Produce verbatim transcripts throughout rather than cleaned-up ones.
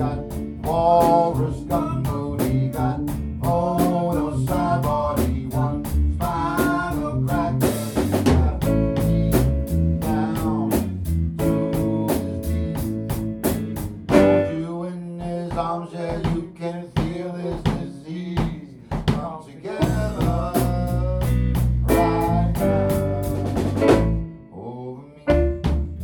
got walrus gumboot, he got oh no sideboard, he won spinal cracker, he got deep down to his knees. Hold you in his arms, yeah, you can feel his disease come together right now over me.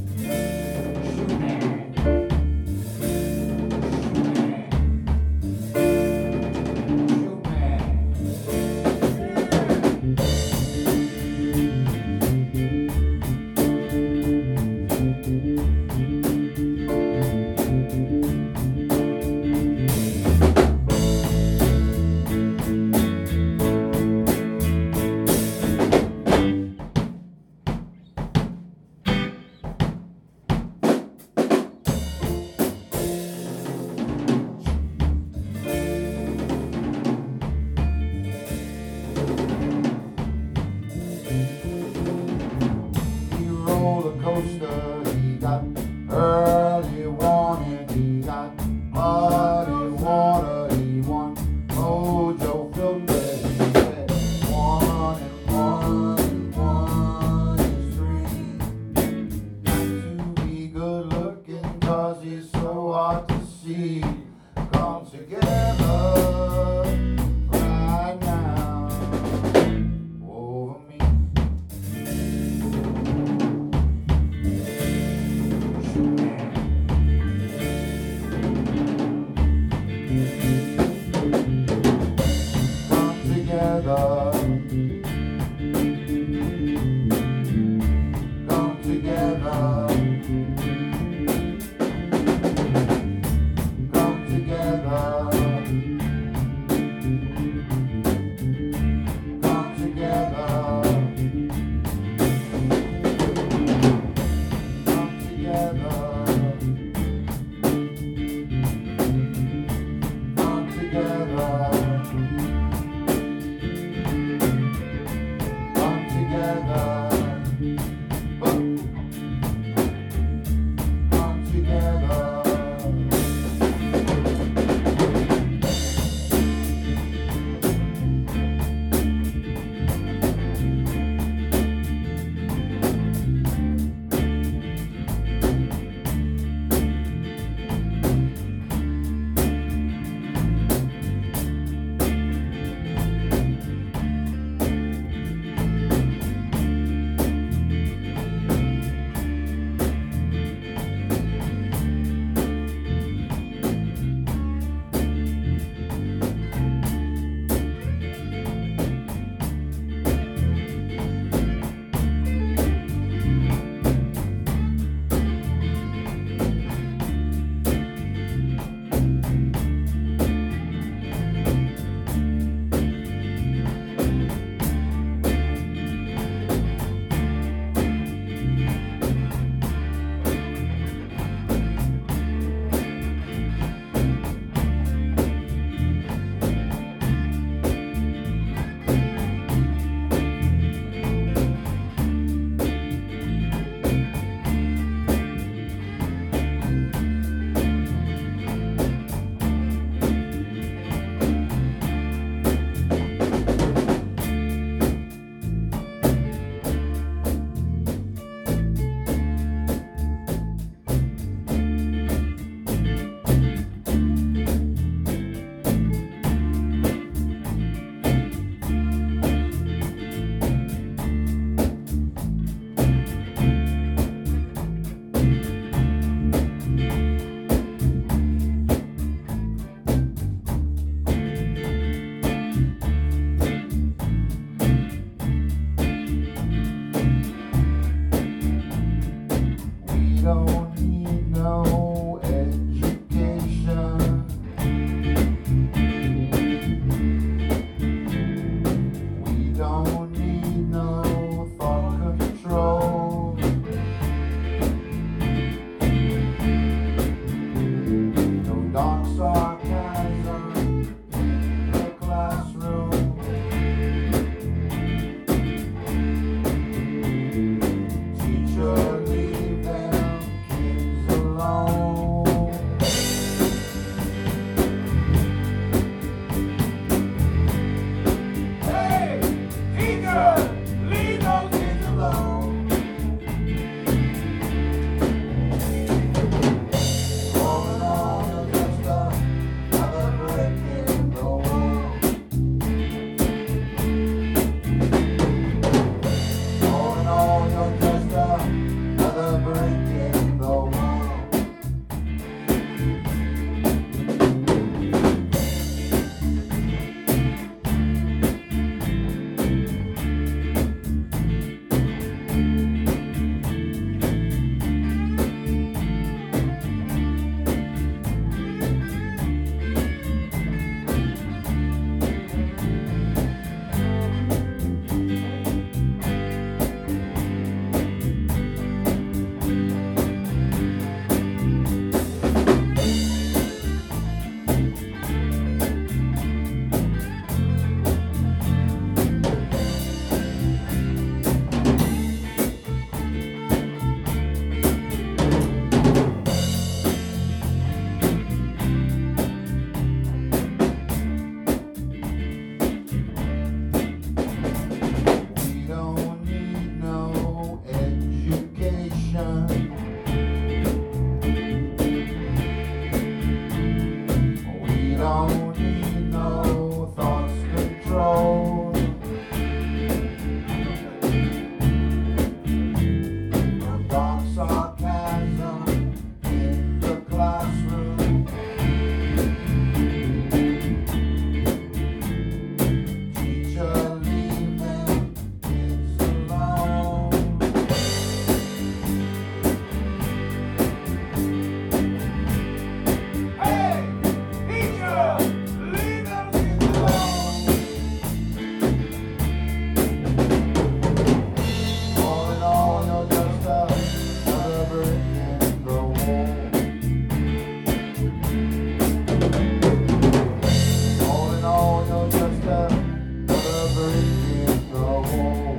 Roller coaster, he got early warning, he got muddy water, he won mojo filter, he said one and one and one is three. Got to be good looking cause he's so hard to see. Come together right now over me. don't need no thoughts control. No dark sarcasm in the classroom. Teacher, leave them kids alone. Hey, teacher, leave them kids alone. All in all, you're just another brick in the wall. All in all, you're just another brick in the wall.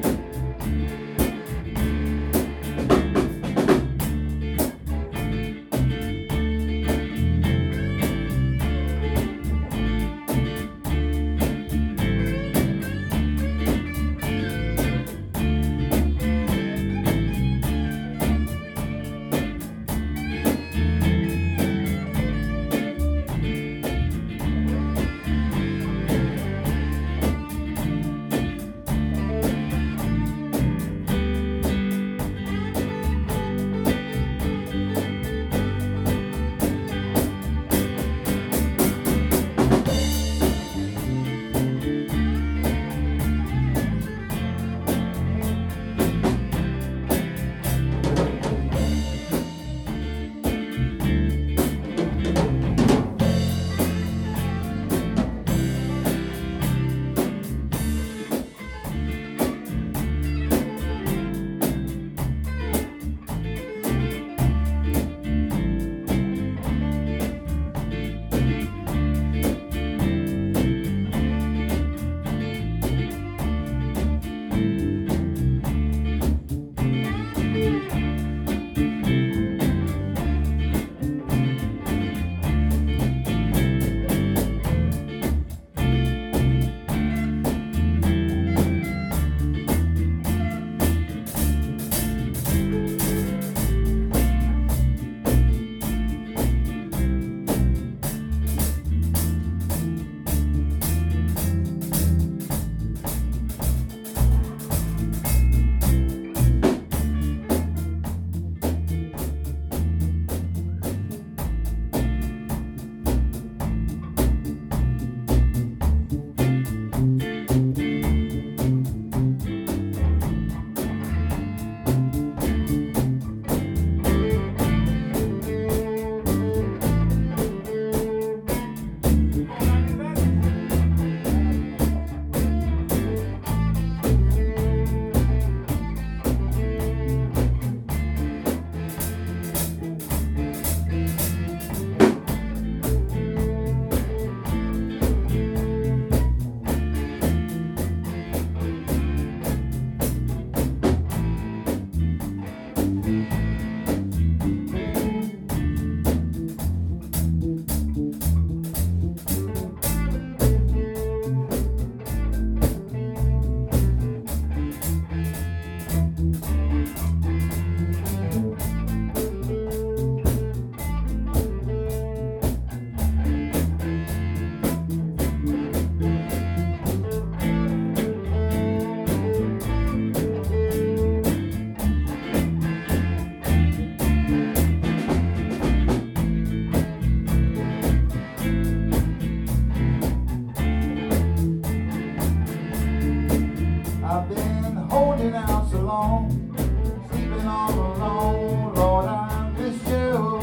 I've been holding out so long, sleeping all alone. Lord, I miss you.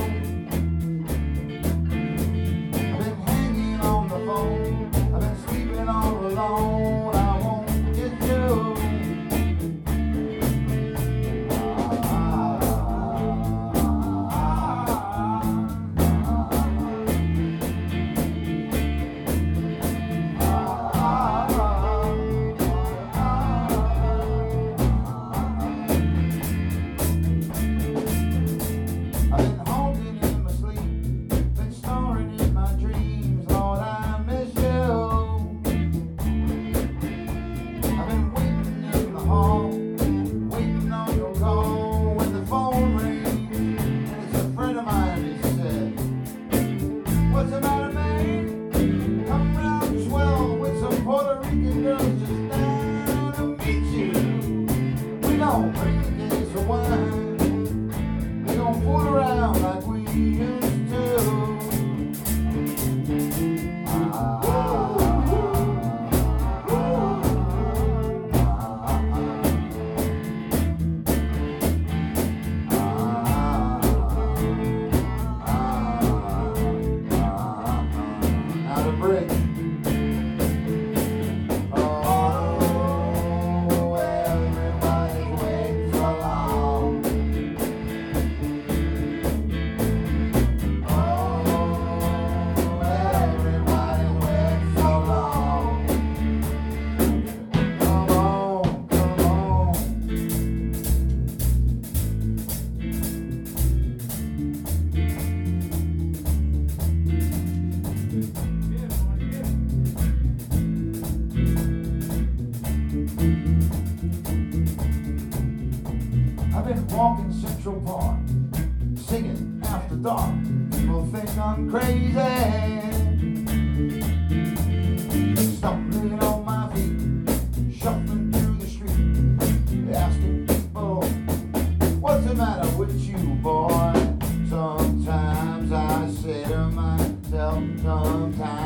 I've been hanging on the phone, I've been sleeping all alone. I won't get you. Ah, gone crazy. Stumbling on my feet, shuffling through the street, asking people, what's the matter with you, boy? Sometimes I say to myself, sometimes